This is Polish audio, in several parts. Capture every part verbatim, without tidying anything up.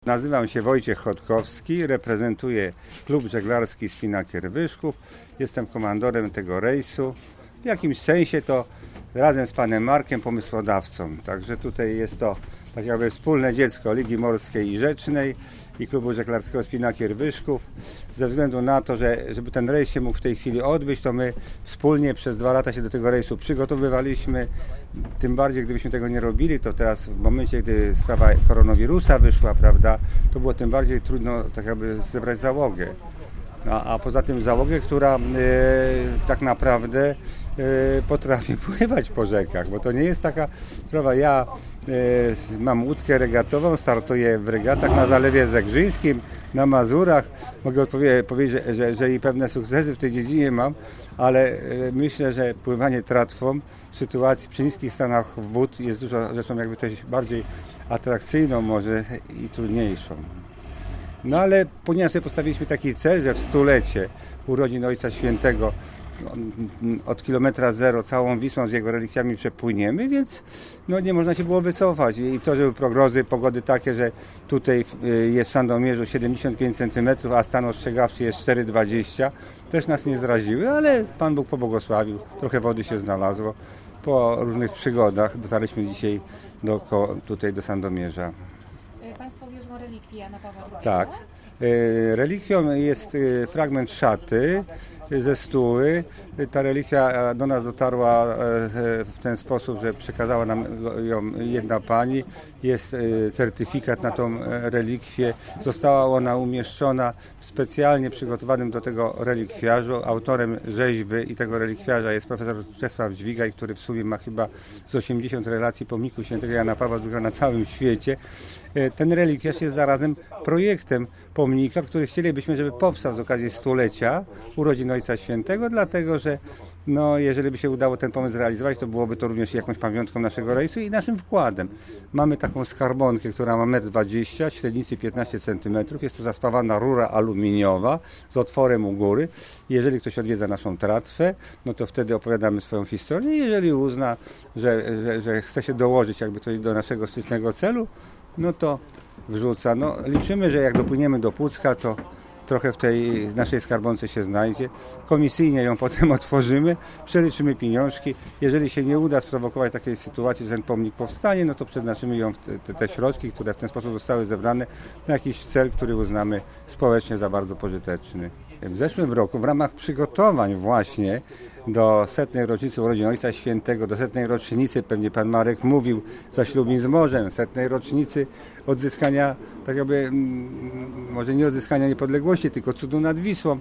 Nazywam się Wojciech Chodkowski, reprezentuję klub żeglarski Spinaker Wyszków. Jestem komandorem tego rejsu. W jakimś sensie to razem z panem Markiem pomysłodawcą. Także tutaj jest to tak jakby wspólne dziecko Ligi Morskiej i Rzecznej i klubu żeglarskiego Spinaker Wyszków. Ze względu na to, że żeby ten rejs się mógł w tej chwili odbyć, to my wspólnie przez dwa lata się do tego rejsu przygotowywaliśmy. Tym bardziej, gdybyśmy tego nie robili, to teraz w momencie, gdy sprawa koronawirusa wyszła, prawda, to było tym bardziej trudno tak jakby zebrać załogę. A, a poza tym załogę, która e, tak naprawdę e, potrafi pływać po rzekach, bo to nie jest taka sprawa. Ja e, mam łódkę regatową, startuję w regatach na Zalewie Zegrzyńskim, na Mazurach. Mogę odpowie- powiedzieć, że, że, że i pewne sukcesy w tej dziedzinie mam, ale e, myślę, że pływanie tratwą w sytuacji przy niskich stanach wód jest dużo rzeczą jakby też bardziej atrakcyjną może i trudniejszą. No ale ponieważ sobie postawiliśmy taki cel, że w stulecie urodzin Ojca Świętego od kilometra zero całą Wisłą z jego relikwiami przepłyniemy, więc no, nie można się było wycofać. I to, że były prognozy pogody takie, że tutaj jest w Sandomierzu siedemdziesiąt pięć centymetrów, a stan ostrzegawczy jest cztery dwadzieścia, też nas nie zraziły, ale Pan Bóg pobłogosławił, trochę wody się znalazło. Po różnych przygodach dotarliśmy dzisiaj do, tutaj do Sandomierza. Państwo wiozą relikwie Jana Pawła drugiego? Tak. Relikwią jest fragment szaty ze stuły. Ta relikwia do nas dotarła w ten sposób, że przekazała nam ją jedna pani. Jest certyfikat na tą relikwię. Została ona umieszczona w specjalnie przygotowanym do tego relikwiarzu. Autorem rzeźby i tego relikwiarza jest profesor Czesław Dźwigaj, który w sumie ma chyba z osiemdziesiąt relacji pomniku świętego Jana Pawła drugiego na całym świecie. Ten relikwiarz jest zarazem projektem pomnika, który chcielibyśmy, żeby powstał z okazji stulecia urodzin Ojca Świętego, dlatego że no, jeżeli by się udało ten pomysł zrealizować, to byłoby to również jakąś pamiątką naszego rejsu i naszym wkładem. Mamy taką skarbonkę, która ma metr dwadzieścia, średnicy piętnaście centymetrów. Jest to zaspawana rura aluminiowa z otworem u góry. Jeżeli ktoś odwiedza naszą tratwę, no to wtedy opowiadamy swoją historię. Jeżeli uzna, że, że, że chce się dołożyć jakby coś do naszego szczytnego celu, no to wrzuca. No, liczymy, że jak dopłyniemy do Pucka, to trochę w tej naszej skarbonce się znajdzie. Komisyjnie ją potem otworzymy, przeliczymy pieniążki. Jeżeli się nie uda sprowokować takiej sytuacji, że ten pomnik powstanie, no to przeznaczymy ją w te, te środki, które w ten sposób zostały zebrane, na jakiś cel, który uznamy społecznie za bardzo pożyteczny. W zeszłym roku w ramach przygotowań właśnie do setnej rocznicy urodzin Ojca Świętego, do setnej rocznicy, pewnie pan Marek mówił, zaślubin z morzem, setnej rocznicy odzyskania, tak jakby, może nie odzyskania niepodległości, tylko cudu nad Wisłą.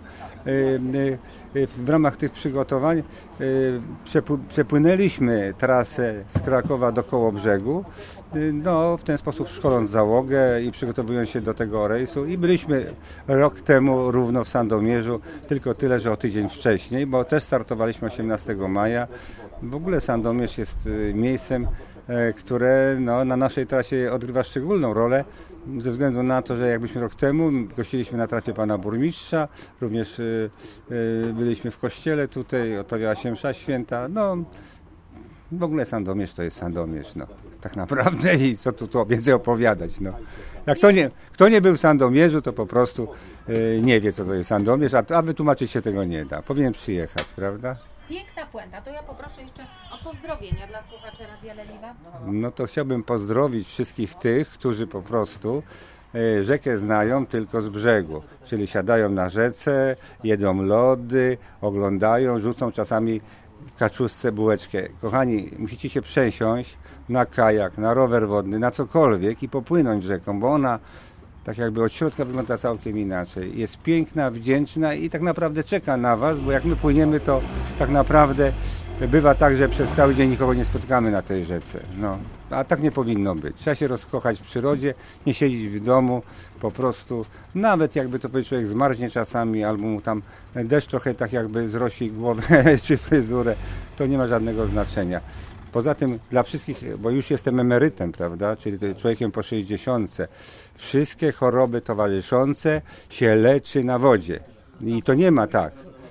W ramach tych przygotowań przepłynęliśmy trasę z Krakowa do Kołobrzegu, no, w ten sposób szkoląc załogę i przygotowując się do tego rejsu i byliśmy rok temu równo w Sandomierzu, tylko tyle, że o tydzień wcześniej, bo też startowaliśmy osiemnastego maja. W ogóle Sandomierz jest miejscem, które no, na naszej trasie odgrywa szczególną rolę, ze względu na to, że jakbyśmy rok temu gościliśmy na trasie pana burmistrza, również y, y, byliśmy w kościele tutaj, odprawiała się msza święta. No, w ogóle Sandomierz to jest Sandomierz, no, tak naprawdę i co tu, tu więcej opowiadać, no. Jak kto nie, kto nie był w Sandomierzu, to po prostu y, nie wie, co to jest Sandomierz, a, a wytłumaczyć się tego nie da. Powinien przyjechać, prawda? Piękna puenta. To ja poproszę jeszcze o pozdrowienia dla słuchaczy Radia Leliwa. No to chciałbym pozdrowić wszystkich tych, którzy po prostu rzekę znają tylko z brzegu, czyli siadają na rzece, jedzą lody, oglądają, rzucą czasami kaczuszce bułeczkę. Kochani, musicie się przesiąść na kajak, na rower wodny, na cokolwiek i popłynąć rzeką, bo ona tak jakby od środka wygląda całkiem inaczej. Jest piękna, wdzięczna i tak naprawdę czeka na was, bo jak my płyniemy, to tak naprawdę bywa tak, że przez cały dzień nikogo nie spotkamy na tej rzece. No, a tak nie powinno być. Trzeba się rozkochać w przyrodzie, nie siedzieć w domu, po prostu, nawet jakby to powiedzieć, człowiek zmarznie czasami, albo mu tam deszcz trochę tak jakby zrosi głowę czy fryzurę, to nie ma żadnego znaczenia. Poza tym dla wszystkich, bo już jestem emerytem, prawda, czyli człowiekiem po sześćdziesiątce, wszystkie choroby towarzyszące się leczy na wodzie. I to nie ma tak,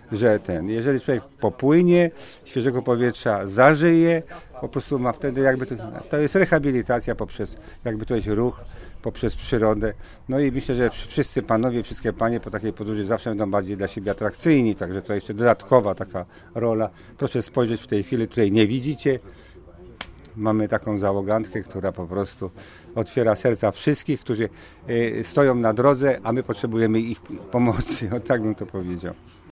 że ten, jeżeli człowiek popłynie, świeżego powietrza zażyje, po prostu ma wtedy jakby, to, to jest rehabilitacja poprzez jakby to jest ruch, poprzez przyrodę. No i myślę, że wszyscy panowie, wszystkie panie po takiej podróży zawsze będą bardziej dla siebie atrakcyjni, także to jeszcze dodatkowa taka rola. Proszę spojrzeć w tej chwili, której nie widzicie. Mamy taką załogantkę, która po prostu otwiera serca wszystkich, którzy stoją na drodze, a my potrzebujemy ich pomocy, o tak bym to powiedział.